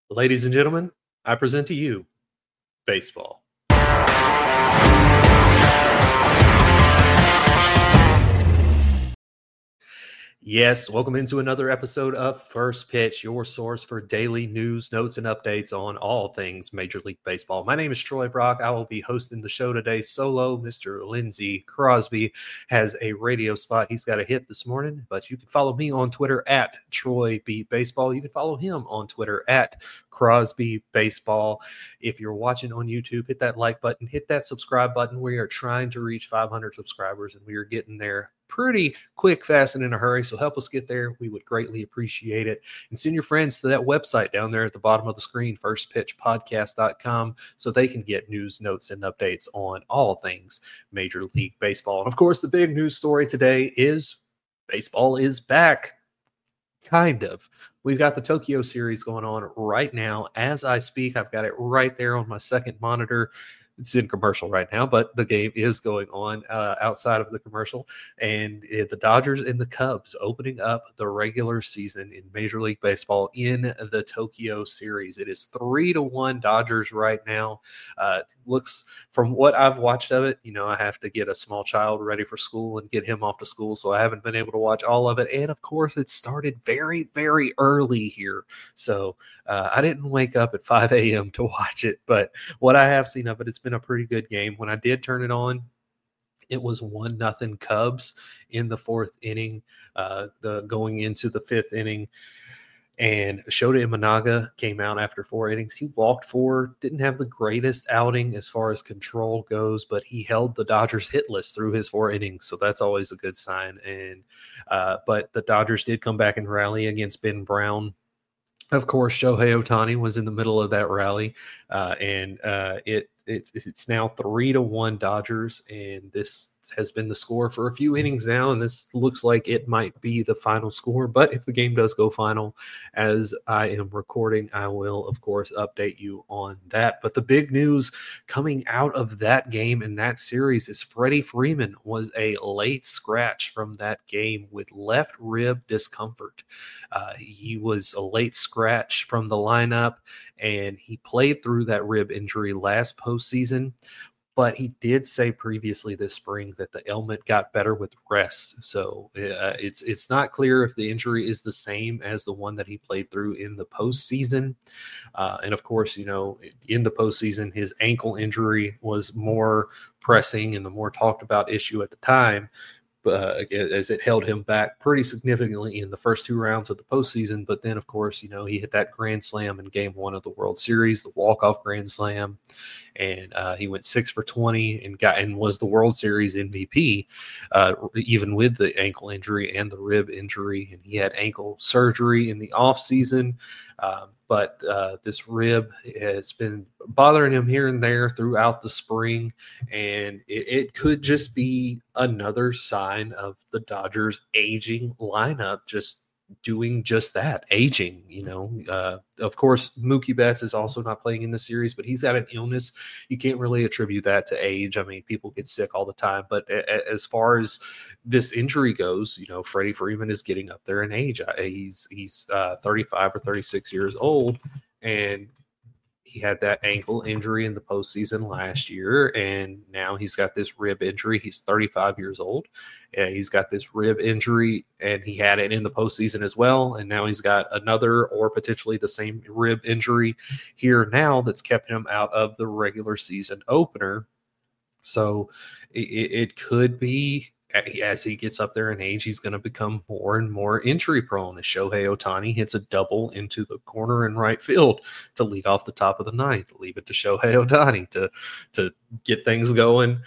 Ladies and gentlemen, I present to you baseball. Yes, welcome into another episode of First Pitch, your source for daily news, notes, and updates on all things Major League Baseball. My name is Troy Brock. I will be hosting the show today solo. Mr. Lindsey Crosby has a radio spot he's got to hit this morning, but you can follow me on Twitter at Troy Beat Baseball. You can follow him on Twitter at Crosby Baseball. If you're watching on YouTube, hit that like button, hit that subscribe button. We are trying to reach 500 subscribers, and we are getting there pretty quick, fast, and in a hurry. So help us get there. We would greatly appreciate it. And send your friends to that website down there at the bottom of the screen, firstpitchpodcast.com, so they can get news, notes, and updates on all things Major League Baseball. And of course, the big news story today is baseball is back. Kind of. We've got the Tokyo series going on right now. As I speak, I've got it right there on my second monitor. It's in commercial right now, but the game is going on outside of the commercial. And the Dodgers and the Cubs opening up the regular season in Major League Baseball in the Tokyo series. It is 3-1 Dodgers right now. Looks, from what I've watched of it, I have to get a small child ready for school and get him off to school. So I haven't been able to watch all of it. And of course, it started very, very early here. So I didn't wake up at 5 a.m. to watch it, but what I have seen of it, it's been a pretty good game. When I did turn it on, it was 1-0 Cubs in the fourth inning, going into the fifth inning. And Shota Imanaga came out after 4 innings. He walked 4, didn't have the greatest outing as far as control goes, but he held the Dodgers hitless through his 4 innings, so that's always a good sign. And but the Dodgers did come back and rally against Ben Brown. Of course, Shohei Ohtani was in the middle of that rally, and it's now 3-1 Dodgers, and this has been the score for a few innings now, and this looks like it might be the final score. But if the game does go final, as I am recording, I will, of course, update you on that. But the big news coming out of that game and that series is Freddie Freeman was a late scratch from that game with left rib discomfort. He was a late scratch from the lineup, and he played through that rib injury last postseason. But he did say previously this spring that the ailment got better with rest. So it's not clear if the injury is the same as the one that he played through in the postseason. And of course, in the postseason, his ankle injury was more pressing and the more talked about issue at the time. As it held him back pretty significantly in the first 2 rounds of the postseason. But then, of course, he hit that grand slam in Game 1 of the World Series, the walk-off grand slam, and he went 6 for 20 and was the World Series MVP, even with the ankle injury and the rib injury. And he had ankle surgery in the offseason. But this rib has been bothering him here and there throughout the spring, and it could just be another sign of the Dodgers' aging lineup, just doing just that, aging. Of course, Mookie Betts is also not playing in the series, but he's got an illness. You can't really attribute that to age. I mean, people get sick all the time, but as far as this injury goes, Freddie Freeman is getting up there in age. He's 35 or 36 years old, and he had that ankle injury in the postseason last year, and now he's got this rib injury. He's 35 years old. He's got this rib injury, and he had it in the postseason as well, and now he's got another or potentially the same rib injury here now that's kept him out of the regular season opener. So it could be, as he gets up there in age, he's going to become more and more injury prone as Shohei Ohtani hits a double into the corner in right field to lead off the top of the ninth. Leave it to Shohei Ohtani to get things going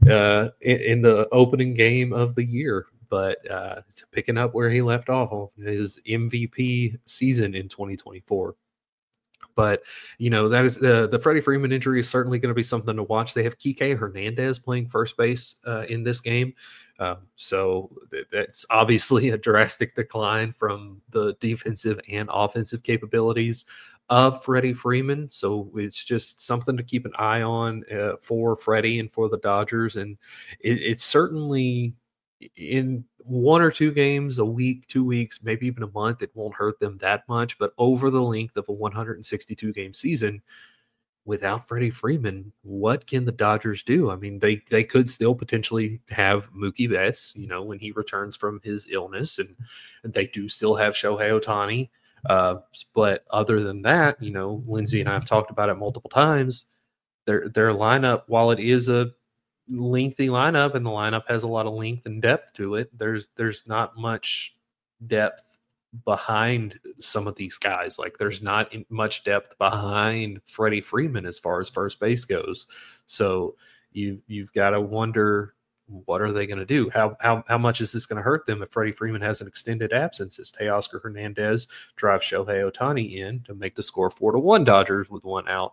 in the opening game of the year. But picking up where he left off on his MVP season in 2024. But, that is the Freddie Freeman injury is certainly going to be something to watch. They have Kike Hernandez playing first base in this game. So that's obviously a drastic decline from the defensive and offensive capabilities of Freddie Freeman. So it's just something to keep an eye on for Freddie and for the Dodgers. And it's certainly in 1 or 2 games a week, 2 weeks, maybe even a month, it won't hurt them that much. But over the length of a 162 game season, without Freddie Freeman, what can the Dodgers do? I mean, they could still potentially have Mookie Betts, when he returns from his illness, and they do still have Shohei Ohtani. But other than that, Lindsay and I have talked about it multiple times. Their lineup, while it is a lengthy lineup and the lineup has a lot of length and depth to it, there's not much depth behind some of these guys. Like there's not much depth behind Freddie Freeman as far as first base goes. So you've got to wonder, what are they going to do? How much is this going to hurt them if Freddie Freeman has an extended absence? As Teoscar Hernandez drives Shohei Ohtani in to make the score 4-1 Dodgers with one out.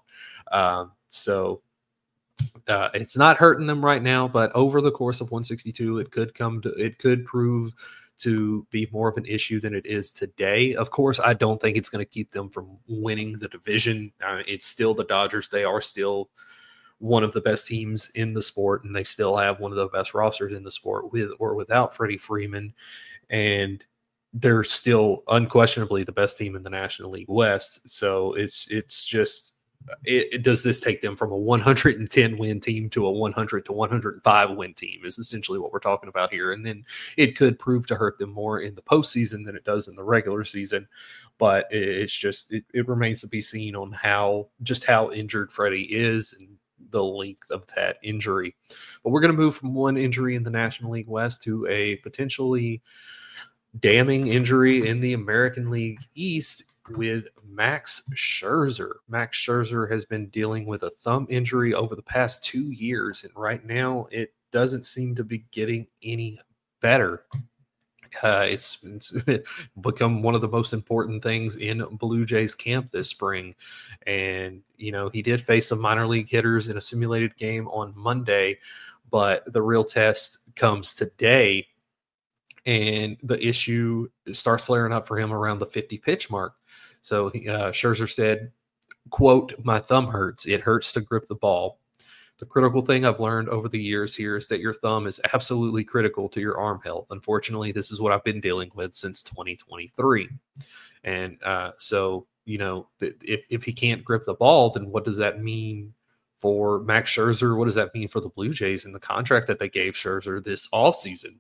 It's not hurting them right now, but over the course of 162, it could prove to be more of an issue than it is today. Of course, I don't think it's going to keep them from winning the division. It's still the Dodgers. They are still one of the best teams in the sport, and they still have one of the best rosters in the sport with or without Freddie Freeman. And they're still unquestionably the best team in the National League West. So it's just, does this take them from a 110 win team to a 100 to 105 win team is essentially what we're talking about here. And then it could prove to hurt them more in the postseason than it does in the regular season. But it's just, it remains to be seen on how injured Freddie is and the length of that injury. But we're going to move from one injury in the National League West to a potentially damning injury in the American League East with Max Scherzer. Max Scherzer has been dealing with a thumb injury over the past 2 years, and right now it doesn't seem to be getting any better. It's become one of the most important things in Blue Jays camp this spring. And, he did face some minor league hitters in a simulated game on Monday, but the real test comes today. And the issue starts flaring up for him around the 50 pitch mark. So Scherzer said, quote, "My thumb hurts. It hurts to grip the ball. The critical thing I've learned over the years here is that your thumb is absolutely critical to your arm health. Unfortunately, this is what I've been dealing with since 2023. And so, if he can't grip the ball, then what does that mean for Max Scherzer? What does that mean for the Blue Jays and the contract that they gave Scherzer this offseason?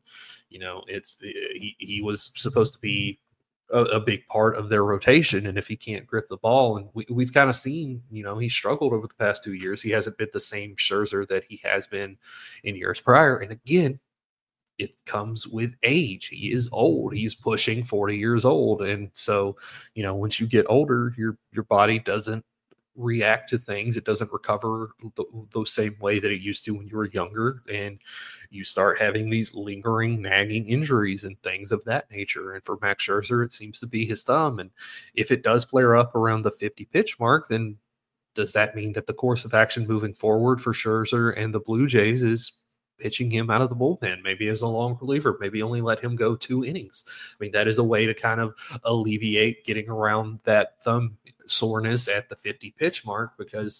He was supposed to be a big part of their rotation, and if he can't grip the ball, and we've kind of seen, he struggled over the past 2 years. He hasn't been the same Scherzer that he has been in years prior. And again, it comes with age. He is old. He's pushing 40 years old. And so, once you get older, your body doesn't react to things. It doesn't recover the same way that it used to when you were younger, and you start having these lingering, nagging injuries and things of that nature. And for Max Scherzer, it seems to be his thumb. And if it does flare up around the 50 pitch mark, then does that mean that the course of action moving forward for Scherzer and the Blue Jays is pitching him out of the bullpen, maybe as a long reliever, maybe only let him go 2 innings? I mean, that is a way to kind of alleviate getting around that thumb soreness at the 50 pitch mark, because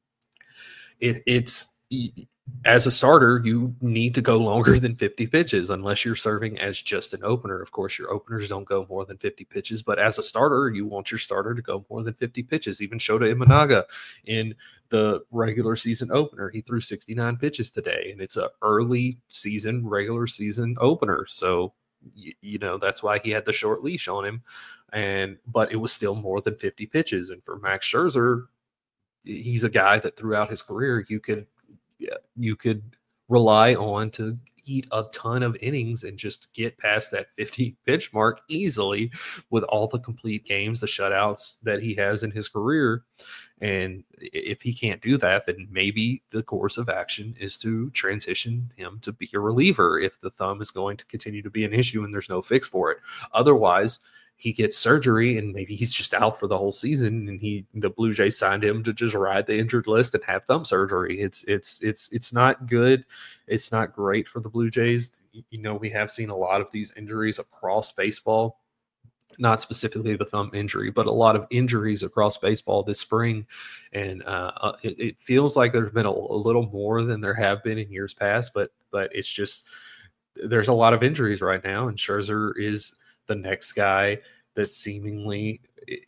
it's as a starter, you need to go longer than 50 pitches unless you're serving as just an opener. Of course, your openers don't go more than 50 pitches, but as a starter, you want your starter to go more than 50 pitches. Even Shota Imanaga in the regular season opener, he threw 69 pitches today, and it's a early season, regular season opener. So, that's why he had the short leash on him. But it was still more than 50 pitches. And for Max Scherzer, he's a guy that throughout his career, you could rely on to eat a ton of innings and just get past that 50 pitch mark easily with all the complete games, the shutouts that he has in his career. And if he can't do that, then maybe the course of action is to transition him to be a reliever if the thumb is going to continue to be an issue and there's no fix for it. Otherwise, he gets surgery and maybe he's just out for the whole season, and the Blue Jays signed him to just ride the injured list and have thumb surgery. It's not good. It's not great for the Blue Jays. We have seen a lot of these injuries across baseball, not specifically the thumb injury, but a lot of injuries across baseball this spring. And it feels like there's been a little more than there have been in years past, but it's just, there's a lot of injuries right now, and Scherzer is the next guy that seemingly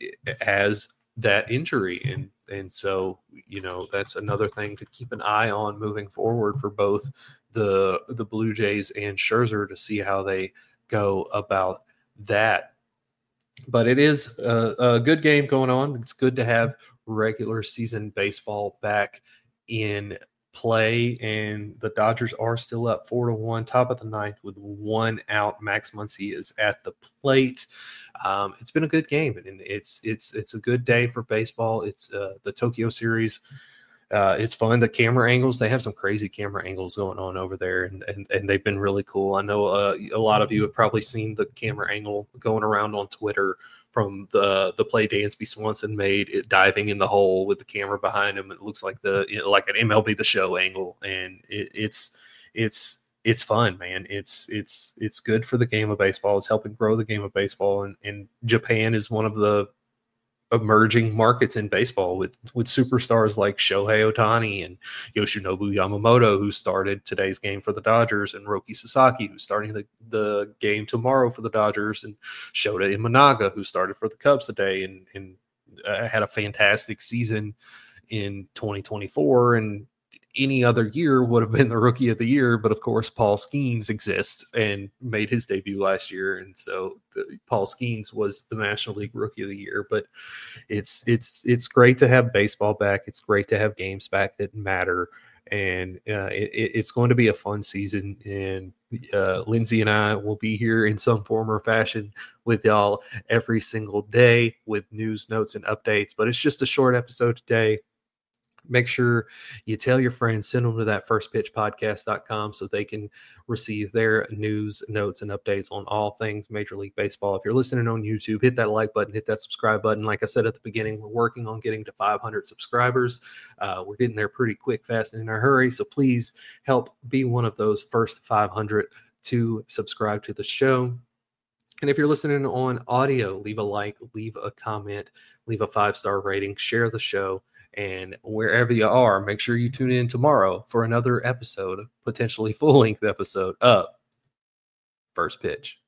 has that injury, and so that's another thing to keep an eye on moving forward for both the Blue Jays and Scherzer to see how they go about that. But it is a good game going on. It's good to have regular season baseball back in play, and the Dodgers are still up 4-1, top of the ninth with 1 out. Max Muncy is at the plate. It's been a good game, and it's a good day for baseball. It's the Tokyo series. It's fun. The camera angles, they have some crazy camera angles going on over there, and they've been really cool. I know a lot of you have probably seen the camera angle going around on Twitter from the play Dansby Swanson made, it diving in the hole with the camera behind him. It looks like like an MLB The Show angle, and it's fun, man. It's good for the game of baseball. It's helping grow the game of baseball, and Japan is one of the emerging markets in baseball with superstars like Shohei Ohtani and Yoshinobu Yamamoto, who started today's game for the Dodgers, and Roki Sasaki, who's starting the game tomorrow for the Dodgers, and Shota Imanaga, who started for the Cubs today and had a fantastic season in 2024, and any other year would have been the Rookie of the Year, but of course Paul Skeens exists and made his debut last year, and so Paul Skeens was the National League Rookie of the Year. But it's great to have baseball back. It's great to have games back that matter, and it's going to be a fun season. And Lindsay and I will be here in some form or fashion with y'all every single day with news, notes, and updates. But it's just a short episode today. Make sure you tell your friends, send them to that firstpitchpodcast.com so they can receive their news, notes, and updates on all things Major League Baseball. If you're listening on YouTube, hit that like button, hit that subscribe button. Like I said at the beginning, we're working on getting to 500 subscribers. We're getting there pretty quick, fast, and in a hurry. So please help be one of those first 500 to subscribe to the show. And if you're listening on audio, leave a like, leave a comment, leave a 5-star rating, share the show. And wherever you are, make sure you tune in tomorrow for another episode, potentially full-length episode of First Pitch.